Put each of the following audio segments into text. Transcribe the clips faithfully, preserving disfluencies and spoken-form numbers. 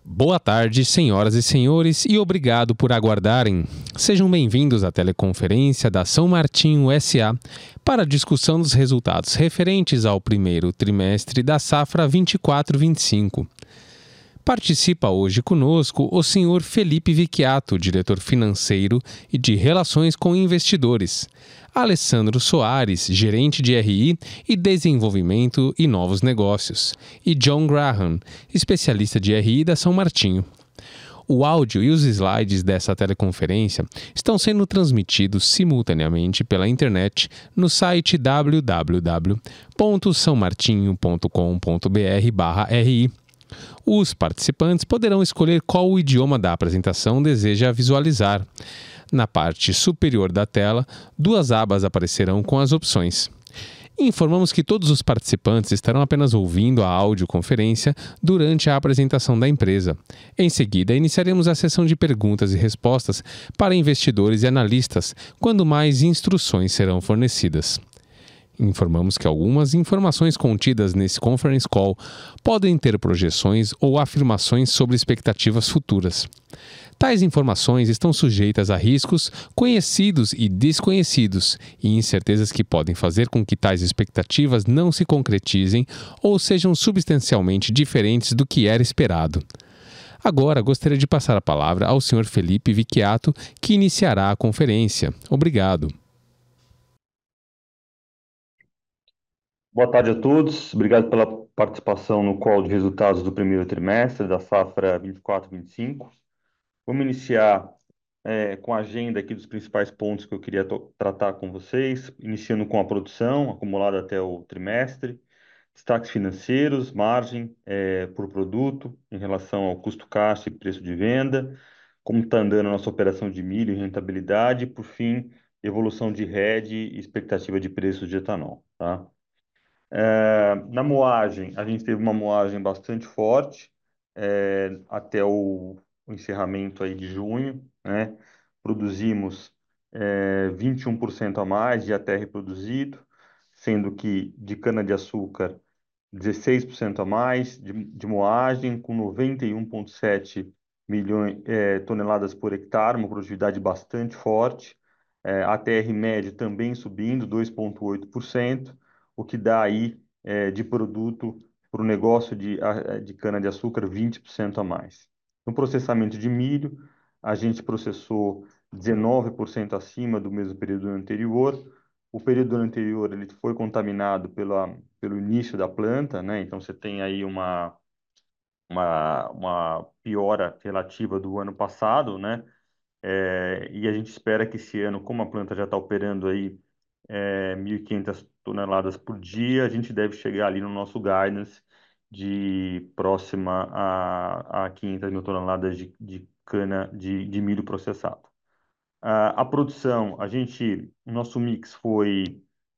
Boa tarde, senhoras e senhores, e obrigado por aguardarem. Sejam bem-vindos à teleconferência da São Martinho S A para a discussão dos resultados referentes ao primeiro trimestre da safra vinte e quatro vinte e cinco. Participa hoje conosco o senhor Felipe Vicchiato, diretor financeiro e de Relações com Investidores, Alessandro Soares, gerente de R I e Desenvolvimento e Novos Negócios, e John Graham, especialista de R I da São Martinho. O áudio e os slides dessa teleconferência estão sendo transmitidos simultaneamente pela internet no site w w w ponto são martinho ponto com ponto b r barra r i. Os participantes poderão escolher qual o idioma da apresentação deseja visualizar. Na parte superior da tela, duas abas aparecerão com as opções. Informamos que todos os participantes estarão apenas ouvindo a audioconferência durante a apresentação da empresa. Em seguida, iniciaremos a sessão de perguntas e respostas para investidores e analistas, quando mais instruções serão fornecidas. Informamos que algumas informações contidas nesse conference call podem ter projeções ou afirmações sobre expectativas futuras. Tais informações estão sujeitas a riscos conhecidos e desconhecidos e incertezas que podem fazer com que tais expectativas não se concretizem ou sejam substancialmente diferentes do que era esperado. Agora, gostaria de passar a palavra ao senhor Felipe Vicchiato, que iniciará a conferência. Obrigado. Boa tarde a todos, obrigado pela participação no call de resultados do primeiro trimestre da safra vinte e quatro vinte e cinco. Vamos iniciar é, com a agenda aqui dos principais pontos que eu queria tratar com vocês, iniciando com a produção acumulada até o trimestre, destaques financeiros, margem é, por produto em relação ao custo caixa e preço de venda, como está andando a nossa operação de milho e rentabilidade, e, por fim, evolução de hedge e expectativa de preços de etanol, tá? É, na moagem, a gente teve uma moagem bastante forte é, até o, o encerramento aí de junho, né? Produzimos é, vinte e um por cento a mais de aterro produzido, sendo que de cana-de-açúcar dezesseis por cento a mais, de, de moagem com noventa e um vírgula sete milhões é, toneladas por hectare, uma produtividade bastante forte. É, a T R médio também subindo dois vírgula oito por cento, o que dá aí é, de produto para o negócio de, a- de cana-de-açúcar vinte por cento a mais. No processamento de milho, a gente processou dezenove por cento acima do mesmo período anterior. O período anterior ele foi contaminado pela, pelo início da planta, né? Então você tem aí uma, uma, uma piora relativa do ano passado, né? É, e a gente espera que esse ano, como a planta já está operando aí é, mil e quinhentas toneladas por dia, a gente deve chegar ali no nosso guidance de próxima a, a quinhentas mil toneladas de, de cana de, de milho processado. A, a produção, a gente, o nosso mix foi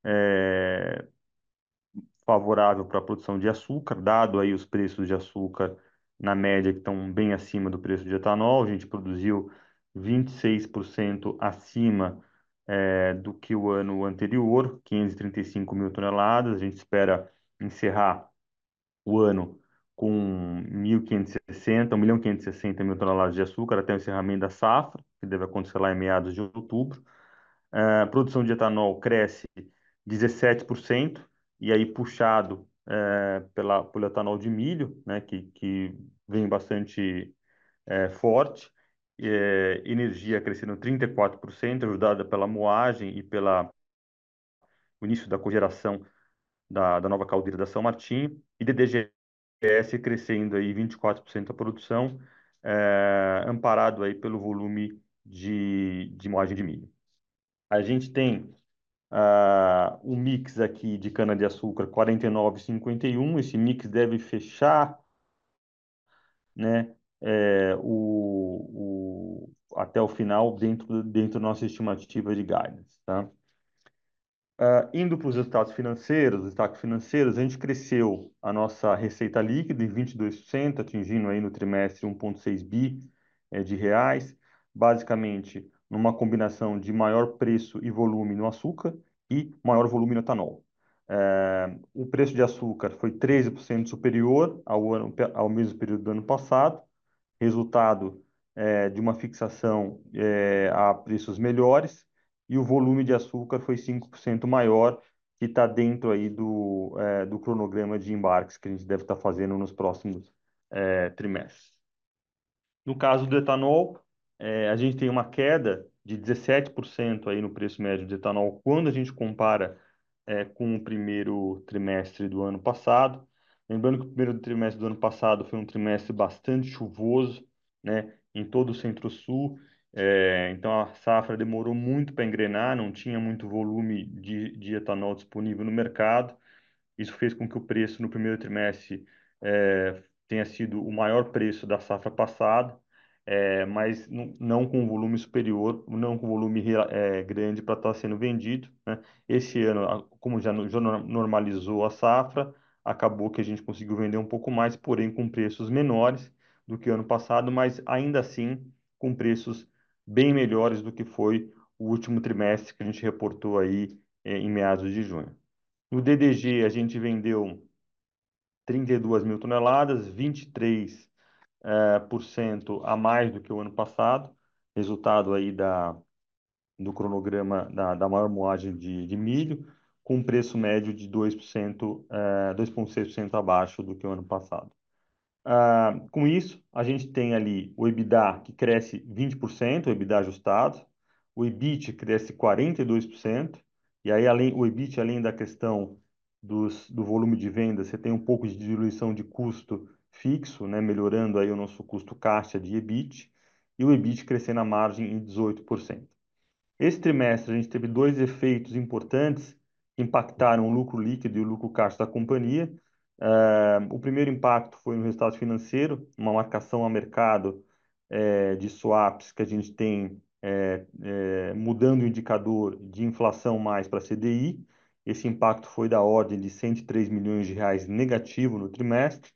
é, favorável para a produção de açúcar, dado aí os preços de açúcar na média que estão bem acima do preço de etanol. A gente produziu vinte e seis por cento acima eh, do que o ano anterior, quinhentas e trinta e cinco mil toneladas. A gente espera encerrar o ano com mil quinhentos e sessenta, um milhão quinhentos e sessenta mil toneladas de açúcar até o encerramento da safra, que deve acontecer lá em meados de outubro. A produção de etanol cresce dezessete por cento, e aí puxado é, pela, pelo etanol de milho, né, que, que vem bastante é, forte. É, energia crescendo trinta e quatro por cento, ajudada pela moagem e pelo início da cogeração da, da nova caldeira da São Martinho. E D D G S crescendo aí vinte e quatro por cento a produção, é, amparado aí pelo volume de, de moagem de milho. A gente tem ah, um mix aqui de cana-de-açúcar quarenta e nove vírgula cinquenta e um. Esse mix deve fechar, né, é, o, o, até o final dentro, dentro da nossa estimativa de guidance, tá? Ah, indo para os resultados financeiros, os destaques financeiros, a gente cresceu a nossa receita líquida em vinte e dois por cento, atingindo aí no trimestre um vírgula seis bi eh, de reais, basicamente numa combinação de maior preço e volume no açúcar e maior volume no etanol. Eh, o preço de açúcar foi treze por cento superior ao ano, ao mesmo período do ano passado, resultado é, de uma fixação é, a preços melhores, e o volume de açúcar foi cinco por cento maior, que está dentro aí do, é, do cronograma de embarques que a gente deve estar fazendo nos próximos é, trimestres. No caso do etanol, eh, a gente tem uma queda de dezessete por cento aí no preço médio de etanol quando a gente compara eh, com o primeiro trimestre do ano passado. Lembrando que o primeiro trimestre do ano passado foi um trimestre bastante chuvoso, né, em todo o Centro-Sul. Eh, então a safra demorou muito para engrenar, não tinha muito volume de, de etanol disponível no mercado. Isso fez com que o preço no primeiro trimestre eh, tenha sido o maior preço da safra passada, eh, mas não, não com volume superior, não com volume rea- eh, grande para estar sendo vendido, né? Esse ano, a- como já, no- já no- normalizou a safra, acabou que a gente conseguiu vender um pouco mais, porém com preços menores do que ano passado, mas ainda assim com preços bem melhores do que foi o último trimestre que a gente reportou aí eh, em meados de junho. No D D G, a gente vendeu trinta e duas mil toneladas, vinte e três eh, por cento a mais do que o ano passado, resultado aí da, do cronograma da, da maior moagem de, de milho, com um preço médio de dois por cento, eh, dois vírgula seis por cento abaixo do que o ano passado. Ah, com isso, a gente tem ali o EBITDA que cresce vinte por cento, o EBITDA ajustado, o EBIT cresce quarenta e dois por cento, e aí além, o EBIT, além da questão dos, do volume de venda, você tem um pouco de diluição de custo fixo, né, melhorando aí o nosso custo caixa de EBIT, e o EBIT crescendo a margem em dezoito por cento. Esse trimestre, a gente teve dois efeitos importantes que impactaram o lucro líquido e o lucro caixa da companhia. Eh, o primeiro impacto foi no resultado financeiro, uma marcação a mercado eh, de swaps que a gente tem eh, eh, mudando o indicador de inflação mais para C D I. Esse impacto foi da ordem de cento e três milhões de reais negativo no trimestre.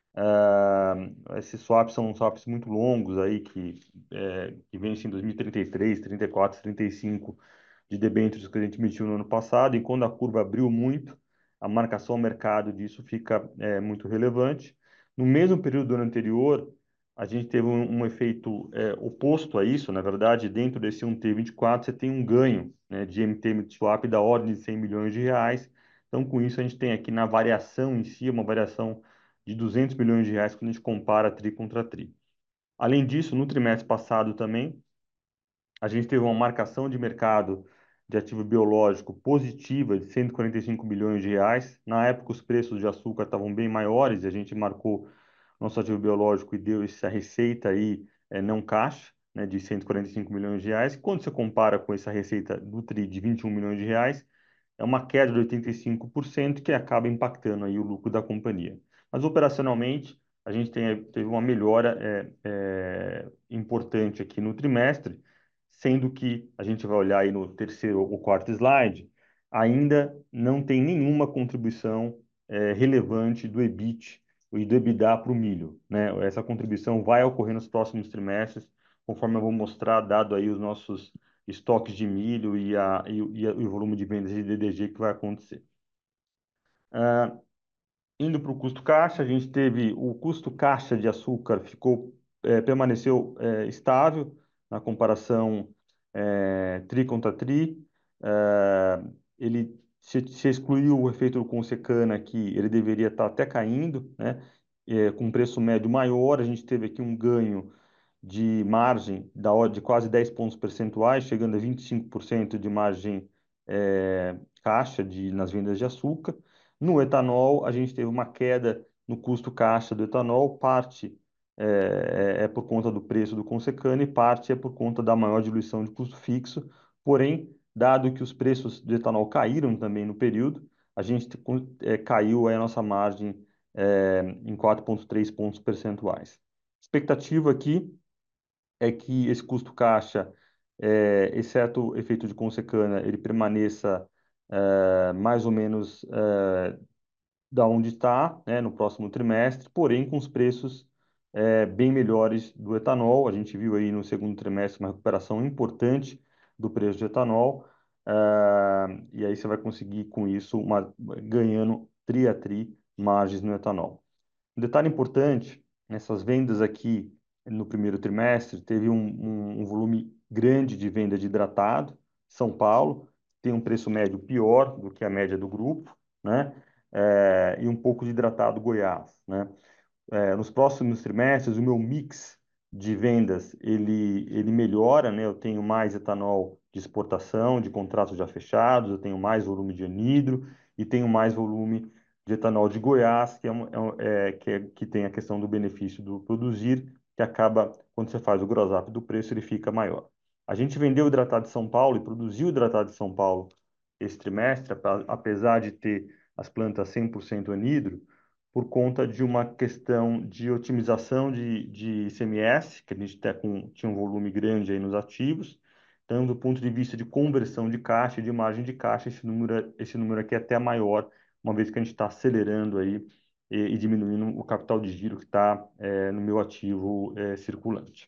Ah, esses swaps são swaps muito longos aí, que, é, que vencem em dois mil e trinta e três, trinta e quatro, trinta e cinco de debêntures que a gente emitiu no ano passado, e quando a curva abriu muito, a marcação ao mercado disso fica é, muito relevante. No mesmo período do ano anterior, a gente teve um, um efeito é, oposto a isso, na verdade, dentro desse um T vinte e quatro você tem um ganho, né, de M T Swap da ordem de cem milhões de reais. Então, com isso, a gente tem aqui na variação em si, uma variação de duzentos milhões de reais quando a gente compara tri contra tri. Além disso, no trimestre passado também, a gente teve uma marcação de mercado de ativo biológico positiva de cento e quarenta e cinco milhões de reais. Na época, os preços de açúcar estavam bem maiores e a gente marcou nosso ativo biológico e deu essa receita aí é, não caixa, né, de cento e quarenta e cinco milhões de reais. Quando você compara com essa receita do tri de vinte e um milhões de reais, é uma queda de oitenta e cinco por cento que acaba impactando aí o lucro da companhia. Mas operacionalmente, a gente tem, teve uma melhora é, é, importante aqui no trimestre, sendo que a gente vai olhar aí no terceiro ou quarto slide, ainda não tem nenhuma contribuição é, relevante do EBIT e do EBITDA para o milho, né? Essa contribuição vai ocorrer nos próximos trimestres, conforme eu vou mostrar, dado aí os nossos estoques de milho e, a, e, o- e a- e o volume de vendas de D D G que vai acontecer. Ah, indo para o custo caixa, a gente teve o custo caixa de açúcar ficou, eh, permaneceu eh, estável na comparação eh, tri contra tri. Eh, ele se, se excluiu o efeito do Consecana aqui, ele deveria estar até caindo, né? Eh, com um preço médio maior, a gente teve aqui um ganho de margem da ordem de quase dez pontos percentuais, chegando a vinte e cinco por cento de margem eh, caixa de, nas vendas de açúcar. No etanol, a gente teve uma queda no custo caixa do etanol, parte é, é é por conta do preço do consecano e parte é por conta da maior diluição de custo fixo. Porém, dado que os preços do etanol caíram também no período, a gente é, caiu aí a nossa margem é, em quatro vírgula três pontos percentuais. Expectativa aqui é que esse custo caixa, é, exceto o efeito de consecana, ele permaneça é, mais ou menos é, da onde está, né, no próximo trimestre, porém com os preços é, bem melhores do etanol. A gente viu aí no segundo trimestre uma recuperação importante do preço do etanol, ah, e aí você vai conseguir com isso uma, ganhando tri a tri margens no etanol. Um detalhe importante, nessas vendas aqui no primeiro trimestre, teve um, um, um volume grande de venda de hidratado. São Paulo tem um preço médio pior do que a média do grupo, né? É, e um pouco de hidratado Goiás, né? É, nos próximos trimestres, o meu mix de vendas ele, ele melhora, né? Eu tenho mais etanol de exportação, de contratos já fechados, eu tenho mais volume de anidro e tenho mais volume de etanol de Goiás, que, é, um- é um- é, que, é- que tem a questão do benefício do produzir, que acaba, quando você faz o gross up do preço, ele fica maior. A gente vendeu hidratado de São Paulo e produziu hidratado de São Paulo esse trimestre, apa- apesar de ter as plantas cem por cento anidro, por conta de uma questão de otimização de, de I C M S, que a gente até com, tinha um volume grande aí nos ativos. Então, do ponto de vista de conversão de caixa e de margem de caixa, esse número, esse número aqui é até maior, uma vez que a gente está acelerando aí e, e diminuindo o capital de giro que está é, no meu ativo é, circulante.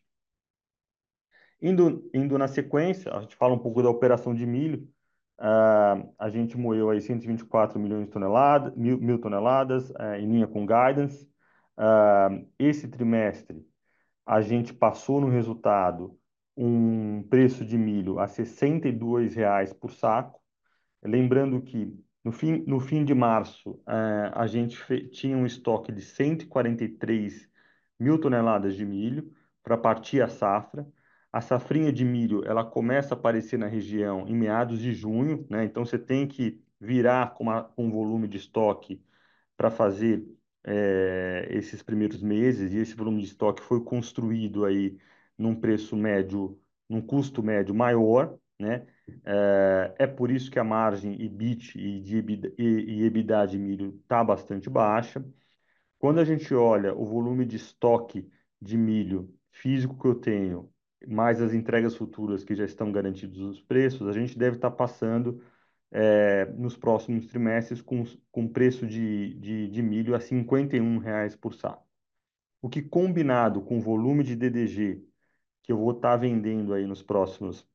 Indo, indo na sequência, a gente fala um pouco da operação de milho. Ah, a gente moeu aí cento e vinte e quatro milhões de toneladas, mil, mil toneladas, ah, em linha com guidance. Ah, esse trimestre, a gente passou no resultado um preço de milho a sessenta e dois reais por saco. Lembrando que no fim, no fim de março, eh, a gente fe- tinha um estoque de cento e quarenta e três mil toneladas de milho para partir a safra. A safrinha de milho, ela começa a aparecer na região em meados de junho, né? Então você tem que virar com, uma, com um volume de estoque para fazer eh, esses primeiros meses, e esse volume de estoque foi construído aí num preço médio, num custo médio maior, né? É, é por isso que a margem EBIT e, de EBITDA, e, e EBITDA de milho está bastante baixa. Quando a gente olha o volume de estoque de milho físico que eu tenho, mais as entregas futuras que já estão garantidos os preços, a gente deve estar passando é, nos próximos trimestres com, com preço de, de, de milho a cinquenta e um reais por saco. O que combinado com o volume de D D G que eu vou estar vendendo aí nos próximos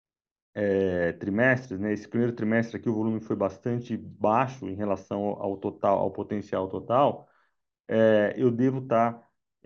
é, trimestres, né? Esse primeiro trimestre aqui o volume foi bastante baixo em relação ao, ao total, ao potencial total. É, eu devo estar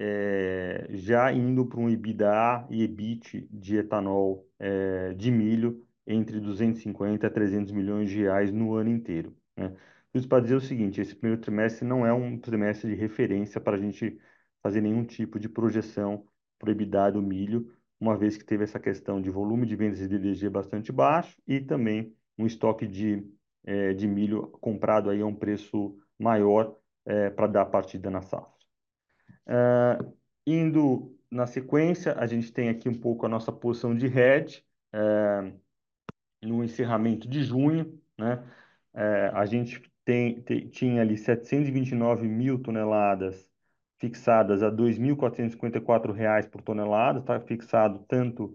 é, já indo para um EBITDA e EBIT de etanol é, de milho entre duzentos e cinquenta a trezentos milhões de reais no ano inteiro, né? Isso para dizer o seguinte, esse primeiro trimestre não é um trimestre de referência para a gente fazer nenhum tipo de projeção para o EBITDA do milho, uma vez que teve essa questão de volume de vendas de D D G bastante baixo e também um estoque de, eh, de milho comprado aí a um preço maior para dar partida na safra. Ah, indo na sequência, a gente tem aqui um pouco a nossa posição de hedge, eh, no encerramento de junho, né? Eh, a gente tem, te- tinha ali setecentos e vinte e nove mil toneladas fixadas a dois mil quatrocentos e cinquenta e quatro reais por tonelada, está fixado tanto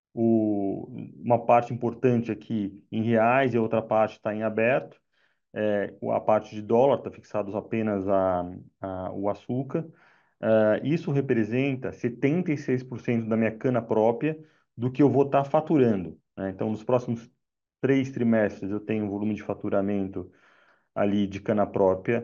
o, uma parte importante aqui em reais e a outra parte está em aberto. É, a parte de dólar está fixado apenas a, a, o açúcar. Ah, isso representa setenta e seis por cento da minha cana própria do que eu vou estar faturando, né? Então, nos próximos três trimestres, eu tenho um volume de faturamento ali de cana própria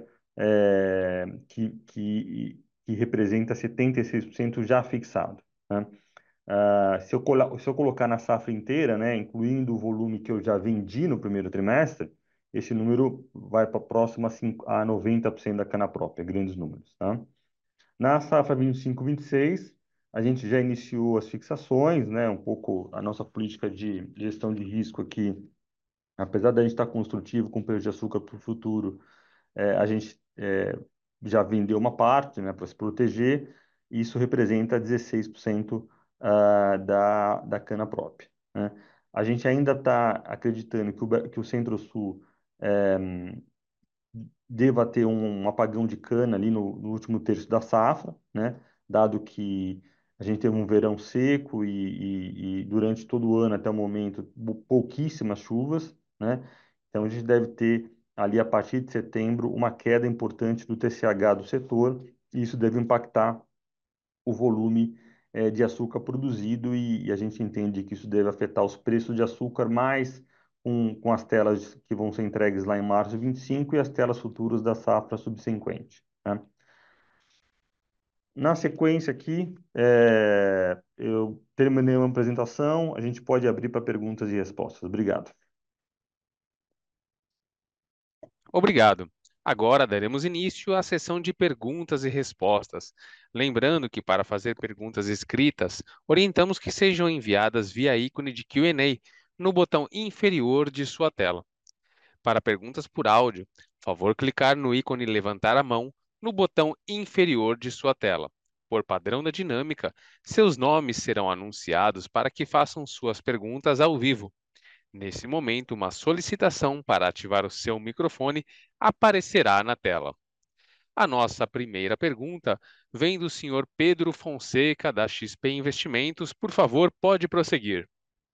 é, que, que, que representa setenta e seis por cento já fixado, né? Ah, se eu, colo- se eu colocar na safra inteira, né, incluindo o volume que eu já vendi no primeiro trimestre, esse número vai para próximo a, cinco- a noventa por cento da cana própria, grandes números, tá? Na safra vinte e cinco, vinte e seis, a gente já iniciou as fixações, né, um pouco a nossa política de gestão de risco aqui, apesar da gente estar construtivo com preço de açúcar para o futuro, é, a gente é, já vendeu uma parte, né, para se proteger, e isso representa dezesseis por cento ah, da, da cana própria, né? A gente ainda está acreditando que o, Be- que o Centro-Sul é, deva ter um, um apagão de cana ali no, no último terço da safra, né? Dado que a gente teve um verão seco e, e- e durante todo o ano, até o momento, pou- pouquíssimas chuvas, né? Então a gente deve ter ali a partir de setembro uma queda importante do T C H do setor, e isso deve impactar o volume eh, de açúcar produzido, e, e a gente entende que isso deve afetar os preços de açúcar mais com, com as telas que vão ser entregues lá em março de vinte e cinco e as telas futuras da safra subsequente, né? Na sequência aqui, é, eu terminei uma apresentação, a gente pode abrir para perguntas e respostas. Obrigado. Obrigado. Agora daremos início à sessão de perguntas e respostas. Lembrando que para fazer perguntas escritas, orientamos que sejam enviadas via ícone de Q and A no botão inferior de sua tela. Para perguntas por áudio, favor clicar no ícone levantar a mão no botão inferior de sua tela. Por padrão da dinâmica, seus nomes serão anunciados para que façam suas perguntas ao vivo. Nesse momento, uma solicitação para ativar o seu microfone aparecerá na tela. A nossa primeira pergunta vem do senhor Pedro Fonseca, da X P Investimentos. Por favor, pode prosseguir.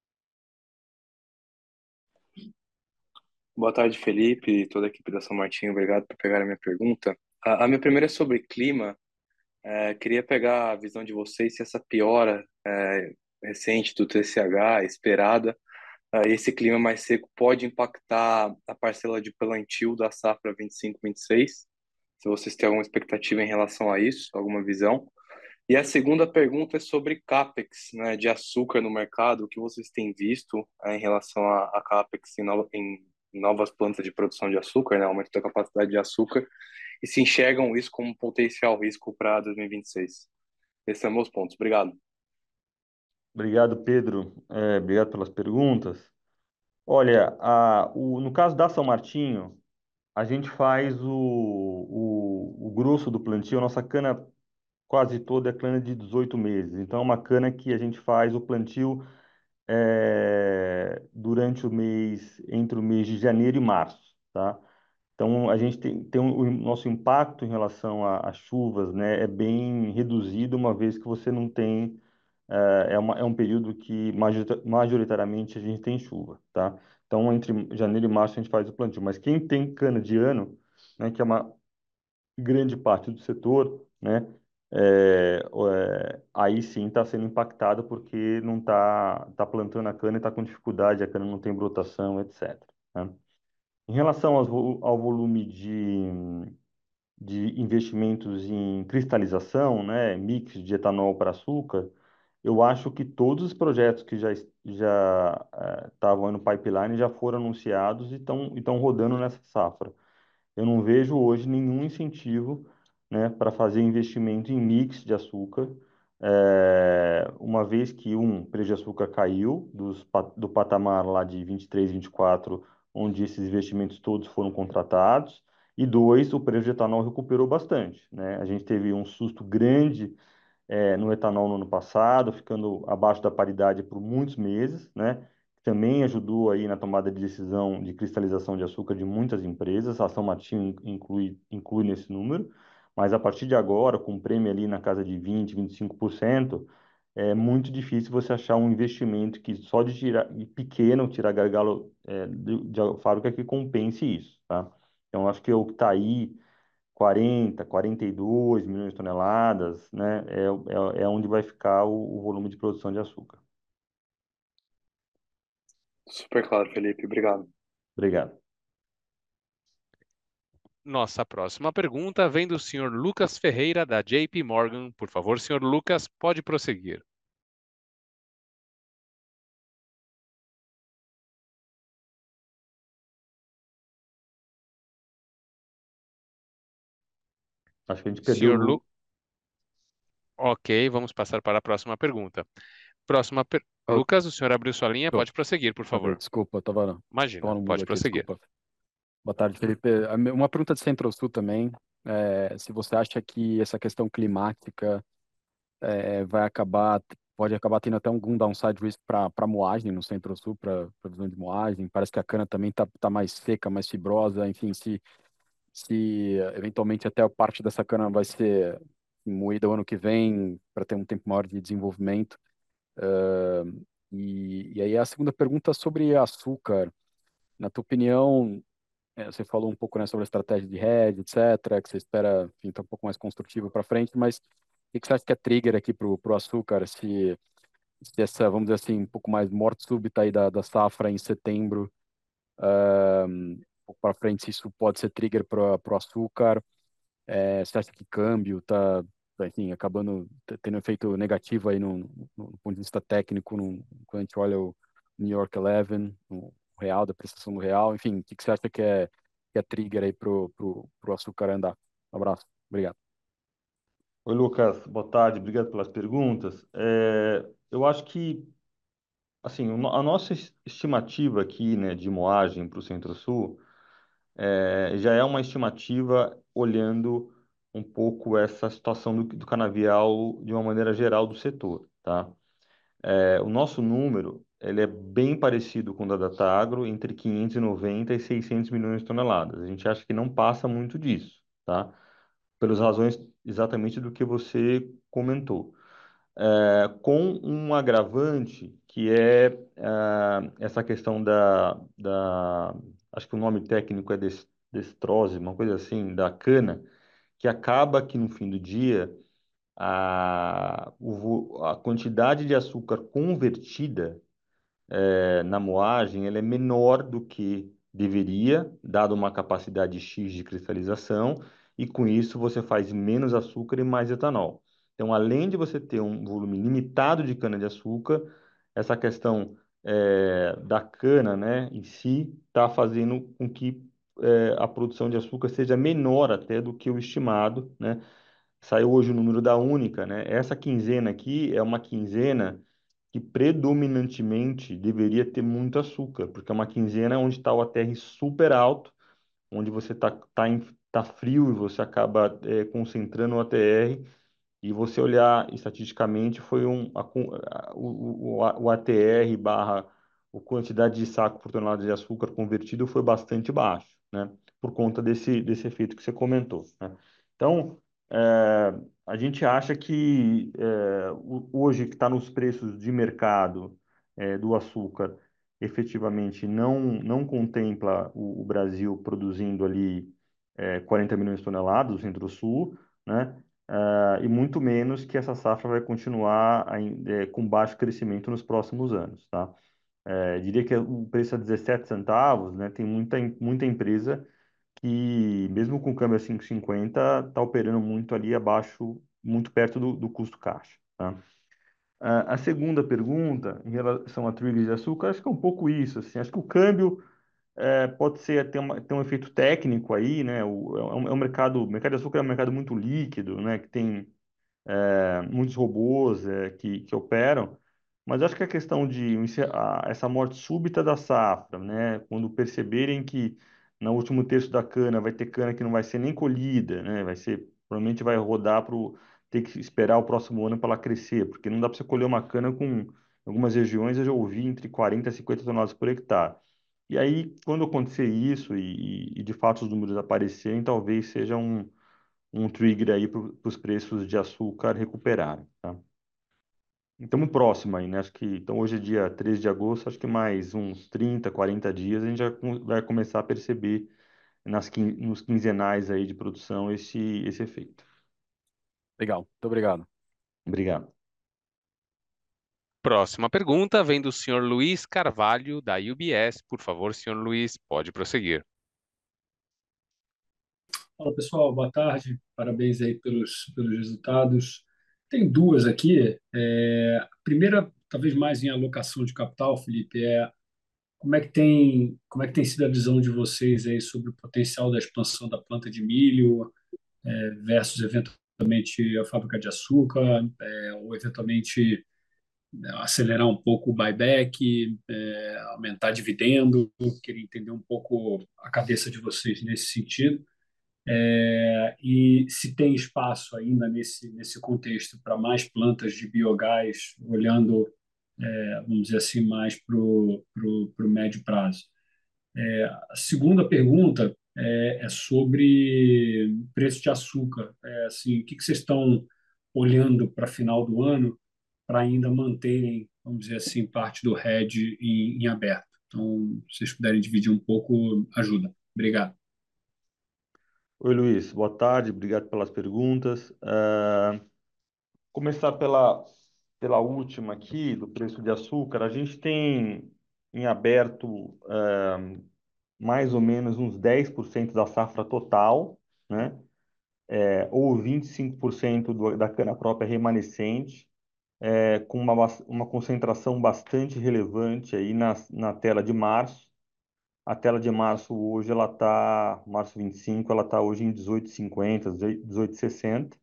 Boa tarde, Felipe e toda a equipe da São Martinho. Obrigado por pegar a minha pergunta. A, a minha primeira é sobre clima. É, queria pegar a visão de vocês se essa piora é, recente do T C H, esperada, é, esse clima mais seco pode impactar a parcela de plantio da safra vinte e cinco, vinte e seis. Se vocês têm alguma expectativa em relação a isso, alguma visão. E a segunda pergunta é sobre CAPEX, né, de açúcar no mercado. O que vocês têm visto é, em relação a, a CAPEX em, no, em novas plantas de produção de açúcar, né, aumento da capacidade de açúcar, e se enxergam isso como um potencial risco para dois mil e vinte e seis? Esses são meus pontos. Obrigado. Obrigado, Pedro. É, obrigado pelas perguntas. Olha, a, o, no caso da São Martinho, a gente faz o, o, o grosso do plantio, a nossa cana quase toda é cana de dezoito meses. Então, é uma cana que a gente faz o plantio é, durante o mês, entre o mês de janeiro e março, tá? Então, a gente tem, tem um- o nosso impacto em relação a- às chuvas, né, é bem reduzido, uma vez que você não tem, é, é, uma, é um período que majorita- majoritariamente a gente tem chuva, tá? Então, entre janeiro e março a gente faz o plantio. Mas quem tem cana de ano, né, que é uma grande parte do setor, né, é, é, aí sim está sendo impactado porque não está tá plantando a cana e está com dificuldade, a cana não tem brotação, etcétera, né? Em relação aos vo- ao volume de, de investimentos em cristalização, né, mix de etanol para açúcar, eu acho que todos os projetos que já es- já eh, estavam no pipeline já foram anunciados e estão estão rodando nessa safra. Eu não vejo hoje nenhum incentivo, né, para fazer investimento em mix de açúcar, é, uma vez que, um, o preço de açúcar caiu dos, pa- do patamar lá de vinte e três, vinte e quatro, onde esses investimentos todos foram contratados, e dois, o preço de etanol recuperou bastante, né? A gente teve um susto grande é, no etanol no ano passado, ficando abaixo da paridade por muitos meses, né? Também ajudou aí na tomada de decisão de cristalização de açúcar de muitas empresas. A São Martinho inclui, inclui nesse número, mas a partir de agora, com um prêmio ali na casa de vinte, vinte e cinco por cento, é muito difícil você achar um investimento que só de tirar, de pequeno, tirar gargalo é, de, de fábrica que compense isso, tá? Então, acho que é o que está aí quarenta, quarenta e dois milhões de toneladas, né? É, é, é onde vai ficar o, o volume de produção de açúcar. Super claro, Felipe. Obrigado. Obrigado. Nossa próxima pergunta vem do senhor Lucas Ferreira, da J P Morgan. Por favor, senhor Lucas, pode prosseguir. Acho que a gente perdeu o Senhor Lu... Lu. Ok, vamos passar para a próxima pergunta. Próxima per... Oh, Lucas, o senhor abriu sua linha, tô. pode prosseguir, por Ok, favor. desculpa, eu tava, tava Imagina, no mudo pode aqui, prosseguir. desculpa. Boa tarde, Felipe. A me- Uma pergunta de Centro-Sul também. É, se você acha que essa questão climática é, vai acabar, pode acabar tendo até algum downside risk para para moagem no Centro-Sul, para previsão de moagem. Parece que a cana também tá, tá mais seca, mais fibrosa. Enfim, se, se eh, eventualmente até a parte dessa cana vai ser moída o ano que vem para ter um tempo maior de desenvolvimento. Ah, e, e aí a segunda pergunta sobre açúcar. Na tua opinião, eh, você falou um pouco, né, sobre a estratégia de hedge, etcétera, que você espera, enfim, tá um pouco mais construtivo para frente, mas o que que você acha que é trigger aqui para o açúcar? Se, se essa, vamos dizer assim, um pouco mais morte súbita aí da, da safra em setembro, ah, um pouco para frente, se isso pode ser trigger para o açúcar? Eh, você acha que câmbio tá enfim, acabando t- tendo um efeito negativo aí no, no, no ponto de vista técnico, no, quando a gente olha o New York Eleven, o real, da prestação do real, enfim, o que que você acha que é, que é trigger aí pro, pro, pro açúcar andar? Um abraço, obrigado. Oi, Lucas, boa tarde, obrigado pelas perguntas. É, eu acho que, assim, o no- a nossa es- estimativa aqui, né, de moagem para o Centro-Sul, é, já é uma estimativa olhando um pouco essa situação do, do canavial de uma maneira geral do setor, tá? É, o nosso número, ele é bem parecido com o da Datagro, entre quinhentos e noventa e seiscentos milhões de toneladas. A gente acha que não passa muito disso, tá? Pelas razões exatamente do que você comentou. É, com um agravante que é ah, essa questão da, da, acho que o nome técnico é des, destrose, uma coisa assim, da cana, que acaba que no fim do dia a, o vo- a quantidade de açúcar convertida eh, na moagem ela é menor do que deveria, dado uma capacidade X de cristalização, e com isso você faz menos açúcar e mais etanol. Então, além de você ter um volume limitado de cana-de-açúcar, essa questão eh, da cana, né, em si, está fazendo com que eh, a produção de açúcar seja menor até do que o estimado, né? Saiu hoje o número da única, né? Essa quinzena aqui é uma quinzena que predominantemente deveria ter muito açúcar, porque é uma quinzena onde está o A T R super alto, onde você está tá em- tá frio e você acaba é, concentrando o A T R, e você olhar estatisticamente, foi um, a, cu- a- o, o, o A T R barra a quantidade de saco por tonelada de açúcar convertido foi bastante baixo, né? Por conta desse, desse efeito que você comentou, né? Então, é, a gente acha que é, o- hoje que está nos preços de mercado é, do açúcar, efetivamente não, não contempla o, o Brasil produzindo ali é, quarenta milhões de toneladas, o Centro-Sul, né? Ah, e muito menos que essa safra vai continuar ain- eh, com baixo crescimento nos próximos anos, tá? Eh, diria que o preço a dezessete centavos, né? Tem muita, em- muita empresa que, mesmo com câmbio a cinco e cinquenta, está operando muito ali abaixo, muito perto do, do custo caixa, tá? Ah, a segunda pergunta, em relação a trilhos de açúcar, acho que é um pouco isso, assim, acho que o câmbio eh, pode ser ter, uma, ter um efeito técnico aí, né? O, é um, é um mercado, o mercado de açúcar é um mercado muito líquido, né? Que tem muitos robôs é, que, que operam, mas acho que a questão de um encer- a- essa morte súbita da safra, né, quando perceberem que no último terço da cana vai ter cana que não vai ser nem colhida, né, vai ser, provavelmente vai rodar para ter que esperar o próximo ano para ela crescer, porque não dá para você colher uma cana com, em algumas regiões eu já ouvi entre quarenta e cinquenta toneladas por hectare. E aí, quando acontecer isso e, e e, de fato os números aparecerem, talvez seja um um trigger aí para os preços de açúcar recuperarem, tá? Estamos próximo aí, né? Acho que, então hoje é dia três de agosto, acho que mais uns trinta, quarenta dias a gente já com- vai começar a perceber nas, quin- nos quinzenais aí de produção esse, esse efeito. Legal, muito obrigado. Obrigado. Próxima pergunta vem do senhor Luiz Carvalho, da U B S. Por favor, senhor Luiz, pode prosseguir. Fala pessoal, boa tarde. Parabéns aí pelos, pelos resultados. Tem duas aqui. É, a primeira, talvez mais em alocação de capital, Felipe, é como é que tem, como é que tem sido a visão de vocês aí sobre o potencial da expansão da planta de milho é, versus eventualmente a fábrica de açúcar, é, ou eventualmente né, acelerar um pouco o buyback, é, aumentar dividendo. Queria entender um pouco a cabeça de vocês nesse sentido. É, e se tem espaço ainda nesse, nesse contexto para mais plantas de biogás, olhando, é, vamos dizer assim, mais para o médio prazo. A segunda pergunta é, é sobre preço de açúcar. É, assim, o que, que vocês estão olhando para final do ano para ainda manterem, vamos dizer assim, parte do hedge em, em aberto? Então, se vocês puderem dividir um pouco, ajuda. Obrigado. Oi, Luiz. Boa tarde. Obrigado pelas perguntas. Ah, começar pela, pela última aqui, do preço de açúcar. A gente tem em aberto mais ou menos uns dez por cento da safra total, né? é, ou vinte e cinco por cento do, da cana própria remanescente, é, com uma, bas- uma concentração bastante relevante aí na, na tela de março. A tela de março hoje, ela está, março vinte e cinco, ela está hoje em dezoito e cinquenta, dezoito e sessenta.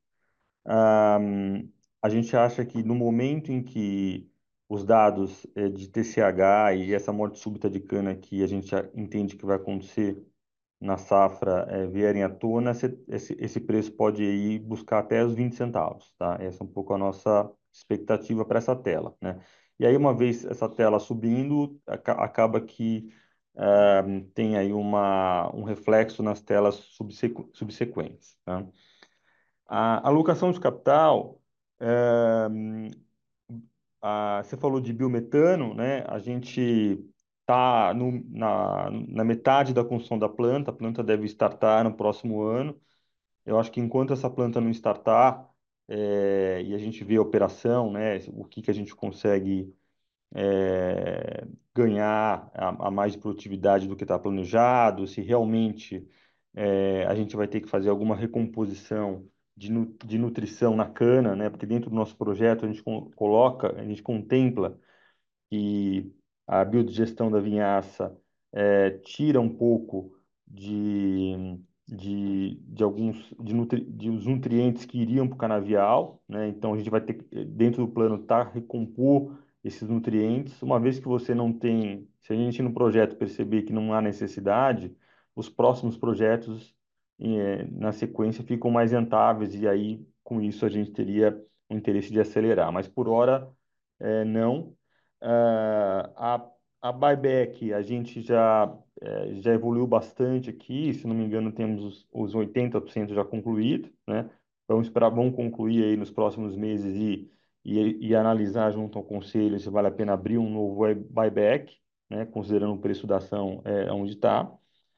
Ahm, a gente acha que no momento em que os dados eh, de T C H e essa morte súbita de cana que a gente já entende que vai acontecer na safra eh, vierem à tona, esse, esse esse preço pode ir buscar até os vinte centavos, tá? Essa é um pouco a nossa expectativa para essa tela, né? E aí, uma vez essa tela subindo, aca- acaba que ah, tem aí uma, um reflexo nas telas subsequ- subsequentes, tá? A alocação de capital, eh, a- você falou de biometano, né? A gente está na, na metade da construção da planta, a planta deve startar no próximo ano. Eu acho que enquanto essa planta não startar, eh, e a gente vê a operação, né? O que que a gente consegue é, ganhar a, a mais de produtividade do que está planejado, se realmente é, a gente vai ter que fazer alguma recomposição de, nu de nutrição na cana, né? Porque dentro do nosso projeto a gente co- coloca, a gente contempla que a biodigestão da vinhaça é, tira um pouco de, de, de alguns de, nutri, de os nutrientes que iriam para o canavial, né? Então a gente vai ter que, dentro do plano, tá, recompor esses nutrientes. Uma vez que você não tem, se a gente no projeto perceber que não há necessidade, os próximos projetos eh, na sequência ficam mais rentáveis e aí com isso a gente teria o interesse de acelerar. Mas por hora, eh, não. Ah, a, a buyback, a gente já, eh, já evoluiu bastante aqui, se não me engano, temos os, os oitenta por cento já concluído, né? Vamos esperar, vamos concluir aí nos próximos meses e, e, e analisar junto ao conselho se vale a pena abrir um novo buy- buyback, né? Considerando o preço da ação é, onde está.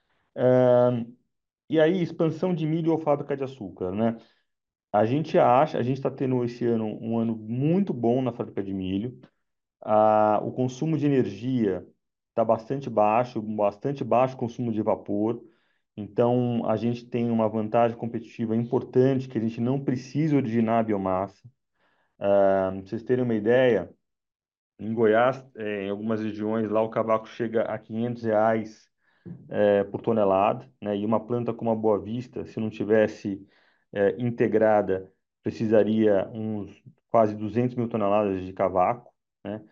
E aí, expansão de milho ou fábrica de açúcar, né? A gente acha, a gente está tendo esse ano um ano muito bom na fábrica de milho. Ah, o consumo de energia está bastante baixo, bastante baixo consumo de vapor. Então, a gente tem uma vantagem competitiva importante que a gente não precisa originar a biomassa. Ah, pra vocês terem uma ideia, em Goiás, eh, em algumas regiões, lá o cavaco chega a quinhentos reais eh, por tonelada, né? E uma planta como a Boa Vista, se não tivesse eh, integrada, precisaria uns quase duzentos mil toneladas de cavaco, né?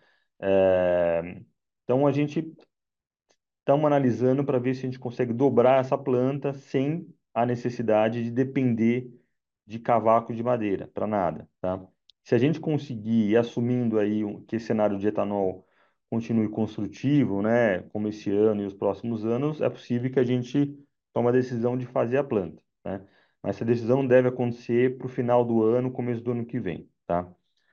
Eh, então a gente estamos analisando para ver se a gente consegue dobrar essa planta sem a necessidade de depender de cavaco de madeira, para nada, tá? Se a gente conseguir ir assumindo aí um- que esse cenário de etanol continue construtivo, né, como esse ano e os próximos anos, é possível que a gente tome a decisão de fazer a planta, né? Mas essa decisão deve acontecer para o final do ano, começo do ano que vem, tá?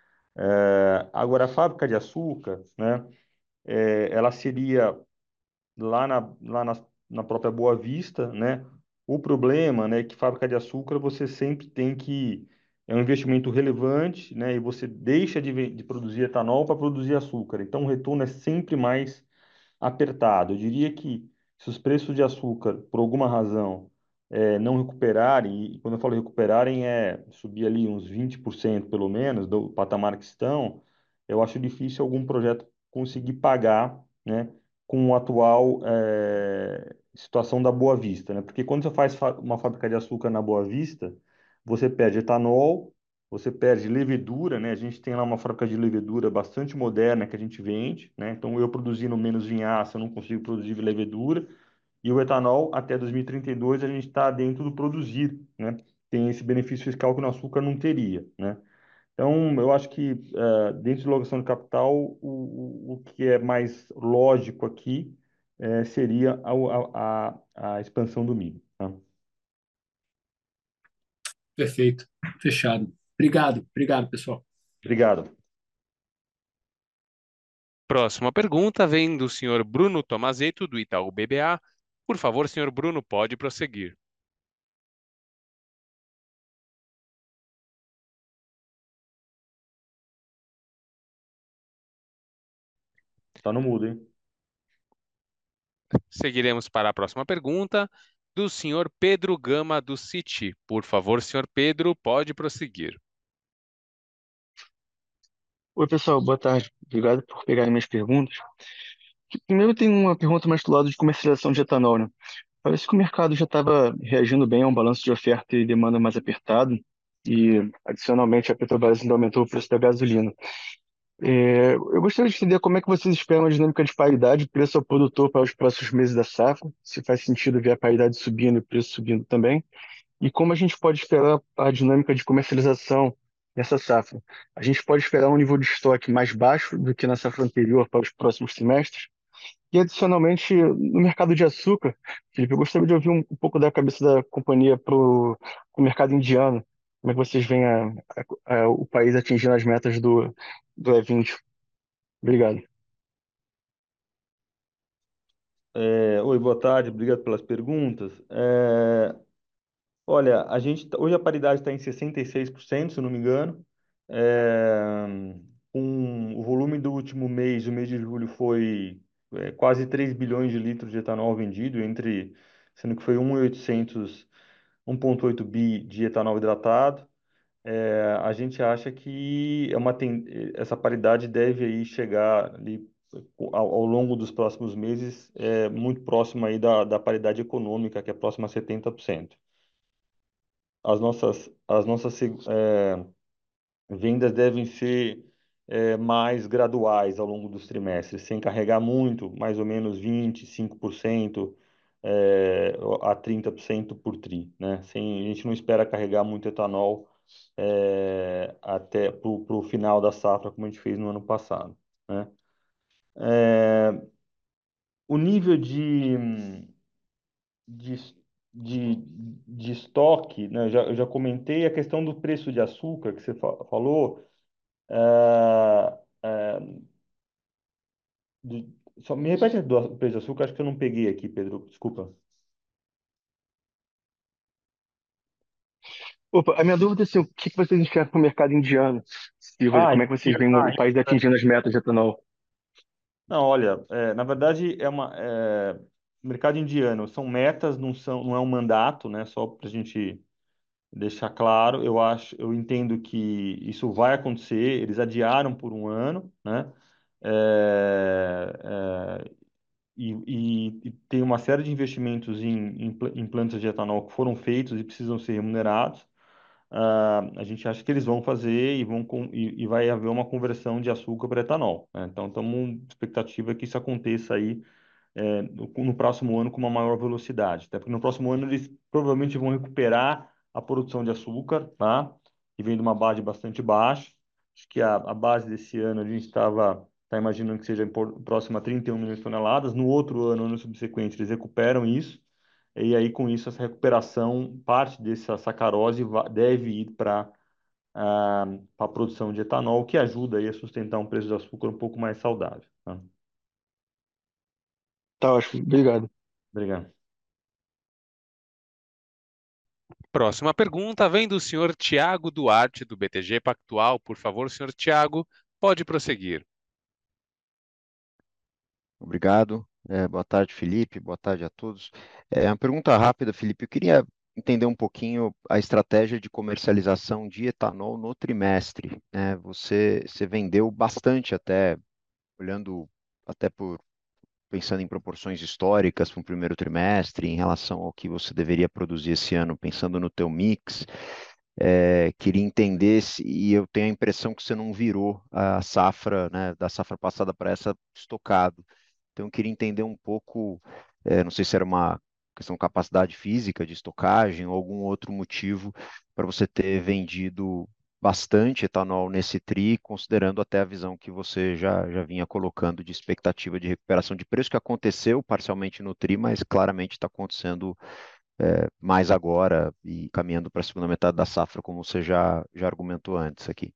Eh, agora, a fábrica de açúcar, né, eh, ela seria lá na, lá na, na própria Boa Vista, né? O problema, né, é que fábrica de açúcar você sempre tem que é um investimento relevante, né? E você deixa de, ve- de produzir etanol para produzir açúcar. Então o retorno é sempre mais apertado. Eu diria que se os preços de açúcar, por alguma razão, eh, não recuperarem, e quando eu falo recuperarem, é subir ali uns vinte por cento pelo menos do patamar que estão, eu acho difícil algum projeto conseguir pagar, né, com a atual eh, situação da Boa Vista, né? Porque quando você faz fa- uma fábrica de açúcar na Boa Vista, você perde etanol, você perde levedura, né? A gente tem lá uma fábrica de levedura bastante moderna que a gente vende, né? Então, eu produzindo menos vinhaça, eu não consigo produzir levedura. E o etanol, até dois mil e trinta e dois, a gente está dentro do produzir, né? Tem esse benefício fiscal que no açúcar não teria, né? Então, eu acho que eh, dentro de alocação de capital, o, o, o que é mais lógico aqui eh, seria a, a, a, a expansão do milho, tá? Perfeito. Fechado. Obrigado. Obrigado, pessoal. Obrigado. Próxima pergunta vem do senhor Bruno Tomazetto, do Itaú B B A. Por favor, senhor Bruno, pode prosseguir. Tá no mudo, hein? Seguiremos para a próxima pergunta. do senhor Pedro Gama, do Citi. Por favor, senhor Pedro, pode prosseguir. Oi, pessoal, boa tarde. Obrigado por pegarem minhas perguntas. Primeiro, tem uma pergunta mais do lado de comercialização de etanol, né? Parece que o mercado já estava reagindo bem a um balanço de oferta e demanda mais apertado, e, adicionalmente, a Petrobras ainda aumentou o preço da gasolina. É, eu gostaria de entender como é que vocês esperam a dinâmica de paridade preço ao produtor para os próximos meses da safra, se faz sentido ver a paridade subindo e o preço subindo também. E como a gente pode esperar a dinâmica de comercialização nessa safra? A gente pode esperar um nível de estoque mais baixo do que na safra anterior para os próximos trimestres? E, adicionalmente, no mercado de açúcar, Felipe, eu gostaria de ouvir um, um pouco da cabeça da companhia para o mercado indiano. Como é que vocês veem a- a- a- o país atingindo as metas do, do E vinte? Obrigado. É, oi, boa tarde, obrigado pelas perguntas. É, olha, a gente tá- hoje a paridade está em sessenta e seis por cento, se eu não me engano. É, com o volume do último mês, o mês de julho, foi é, quase três bilhões de litros de etanol vendido, entre, sendo que foi um vírgula oitocentos, um vírgula oito bi de etanol hidratado. É, a gente acha que é uma, ten- essa paridade deve aí chegar ali ao, ao longo dos próximos meses, é, muito próximo aí da, da paridade econômica, que é próxima a setenta por cento. As nossas, as nossas seg- é, vendas devem ser é, mais graduais ao longo dos trimestres, sem carregar muito, mais ou menos vinte e cinco por cento é, a trinta por cento por tri, né? Sem, a gente não espera carregar muito etanol é, até para o final da safra, como a gente fez no ano passado, né? É, o nível de, de, de, de estoque, né? Eu já, eu já comentei a questão do preço de açúcar que você fa- falou. É, é, de- só me repete do preço de açúcar, acho que eu não peguei aqui, Pedro. Desculpa. Opa, a minha dúvida é assim, o que que vocês enxergam para o mercado indiano, Silva? Ah, Como é que vocês veem o país atingindo as metas de etanol? não, olha, é, na verdade é uma é, mercado indiano, são metas, não são, não é um mandato, né? Só para a gente deixar claro, eu acho, eu entendo que isso vai acontecer. Eles adiaram por um ano, né? É, é, e, e- e tem uma série de investimentos em, em, pla- em plantas de etanol que foram feitos e precisam ser remunerados. Ah, a gente acha que eles vão fazer e, vão com, e, e vai haver uma conversão de açúcar para etanol, né? Então, estamos com expectativa que isso aconteça aí é, no, no próximo ano com uma maior velocidade, até porque no próximo ano eles provavelmente vão recuperar a produção de açúcar, tá? Que vem de uma base bastante baixa. Acho que a, a base desse ano a gente estava tá imaginando que seja em por- próxima a trinta e um milhões de toneladas. No outro ano, ano subsequente, eles recuperam isso. E aí, com isso, essa recuperação, parte dessa sacarose va- deve ir para a produção de etanol, que ajuda aí a sustentar um preço de açúcar um pouco mais saudável, tá? Tá ótimo, obrigado. Obrigado. Próxima pergunta vem do senhor Tiago Duarte, do B T G Pactual. Por favor, senhor Tiago, pode prosseguir. Obrigado. É, boa tarde, Felipe. Boa tarde a todos. É, uma pergunta rápida, Felipe. Eu queria entender um pouquinho a estratégia de comercialização de etanol no trimestre, né? Você, você vendeu bastante até, olhando até por pensando em proporções históricas para o primeiro trimestre, em relação ao que você deveria produzir esse ano, pensando no teu mix. É, queria entender se, e eu tenho a impressão que você não virou a safra, né, da safra passada para essa estocado. Então, eu queria entender um pouco, eh, não sei se era uma questão de capacidade física de estocagem ou algum outro motivo para você ter vendido bastante etanol nesse tri, considerando até a visão que você já, já vinha colocando de expectativa de recuperação de preço, que aconteceu parcialmente no tri, mas claramente está acontecendo eh, mais agora e caminhando para a segunda metade da safra, como você já, já argumentou antes aqui.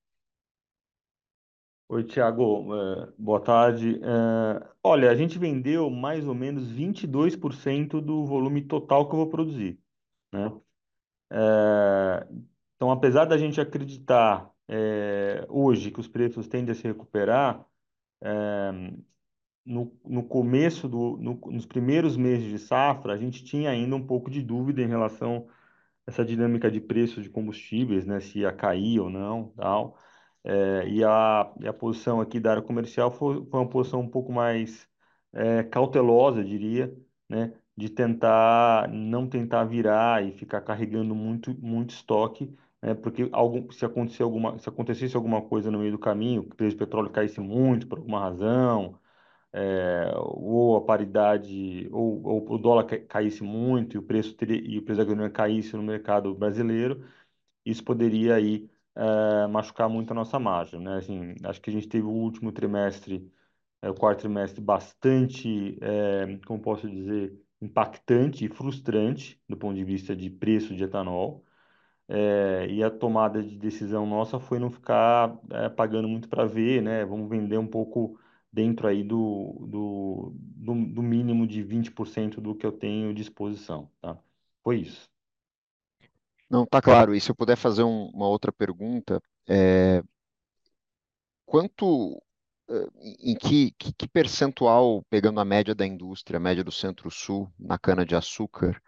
Oi, Tiago, eh, boa tarde. Eh, olha, a gente vendeu mais ou menos vinte e dois por cento do volume total que eu vou produzir, né? Eh, então, apesar da gente acreditar eh, hoje que os preços tendem a se recuperar, no, no começo do, no- nos primeiros meses de safra, a gente tinha ainda um pouco de dúvida em relação a essa dinâmica de preço de combustíveis, né, se ia cair ou não, tal. É, e a, e a posição aqui da área comercial foi, foi uma posição um pouco mais é, cautelosa, eu diria, né, de tentar não tentar virar e ficar carregando muito muito estoque, né, porque algum, se acontecer alguma se acontecesse alguma coisa no meio do caminho, que o preço do petróleo caísse muito por alguma razão, é, ou a paridade, ou, ou o dólar ca- caísse muito e o preço teria, e o preço da gasolina caísse no mercado brasileiro, isso poderia aí é, machucar muito a nossa margem, né? Assim, acho que a gente teve o último trimestre, é, o quarto trimestre bastante, é, como posso dizer, impactante e frustrante do ponto de vista de preço de etanol. É, e a tomada de decisão nossa foi não ficar é, pagando muito para ver, né? Vamos vender um pouco dentro aí do, do, do, do mínimo de vinte por cento do que eu tenho de exposição, tá? Foi isso. Não, tá claro. E se eu puder fazer um- uma outra pergunta, é, quanto, eh, em que, que, que percentual, pegando a média da indústria, a média do Centro-Sul, na cana-de-açúcar,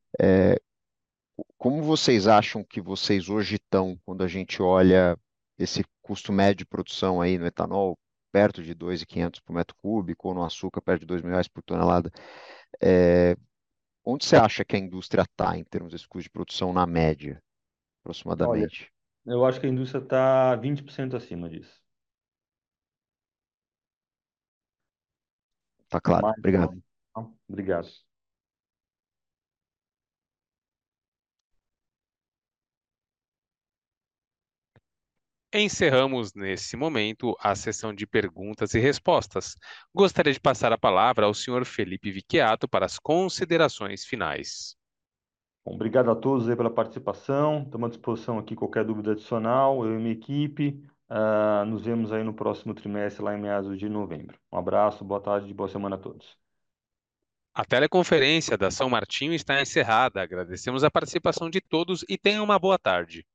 como vocês acham que vocês hoje estão quando a gente olha esse custo médio de produção aí no etanol, perto de dois mil e quinhentos por metro cúbico, ou no açúcar, perto de dois mil reais por tonelada? É, onde você acha que a indústria está em termos desse custo de produção na média, Olha, aproximadamente? eu acho que a indústria está vinte por cento acima disso. Tá claro. Mais ou Obrigado. menos, tá? Obrigado. Encerramos nesse momento a sessão de perguntas e respostas. Gostaria de passar a palavra ao senhor Felipe Vicchiato para as considerações finais. Bom, obrigado a todos aí pela participação. Estamos à disposição aqui qualquer dúvida adicional, eu e minha equipe. Ah, nos vemos aí no próximo trimestre, lá em meados de novembro. Um abraço, boa tarde e boa semana a todos. A teleconferência da São Martinho está encerrada. Agradecemos a participação de todos e tenham uma boa tarde.